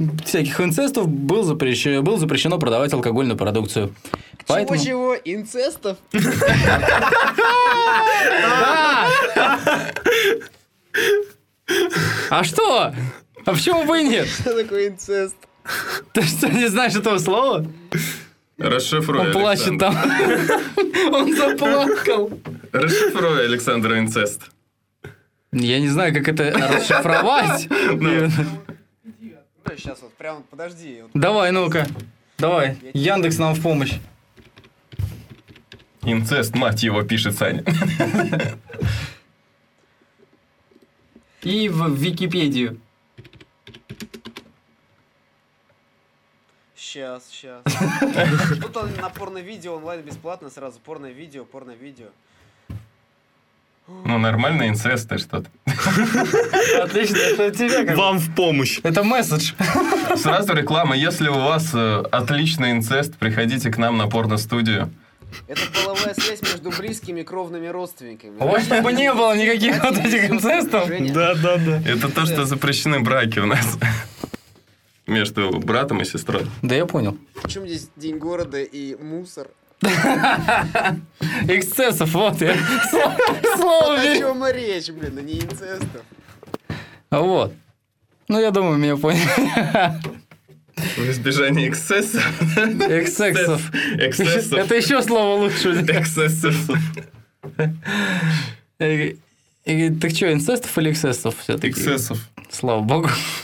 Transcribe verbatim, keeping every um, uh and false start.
всяких инцестов было запрещено, было запрещено продавать алкогольную продукцию. Поэтому... Чего-чего? Инцестов? А что? А почему бы и нет? Что такое инцест? Ты что, не знаешь этого слова? Расшифруй, Он плачет там. Он заплакал. Расшифруй, Александр, инцест. Я не знаю, как это расшифровать. Сейчас вот прям, подожди. Давай, ну-ка. Давай. Яндекс нам в помощь. Инцест, мать его, пишет Саня. И в Википедию. Сейчас, сейчас. Тут он на порно-видео онлайн бесплатно сразу. Порно-видео, порно-видео. Ну, нормально, инцест, ты что-то. Отлично, это тебе как... Вам в помощь. Это месседж. Сразу реклама. Если у вас э, отличный инцест, приходите к нам на порно-студию. Это половая связь между близкими кровными родственниками. Вот чтобы не было никаких вот этих инцестов. Да, да, да. Это то, что запрещены браки у нас. Между братом и сестрой. Да я понял. Причем здесь День города и мусор? Эксцессов, вот я. Слово О беру. чем речь, блин, а не инцестов? Вот. Ну, я думаю, меня поняли. В избежание эксцессов. Эксцессов. Эксцессов. Это еще слово лучше. Эксцессов. Так что, инцестов или эксцессов все-таки? Эксцессов. Слава богу.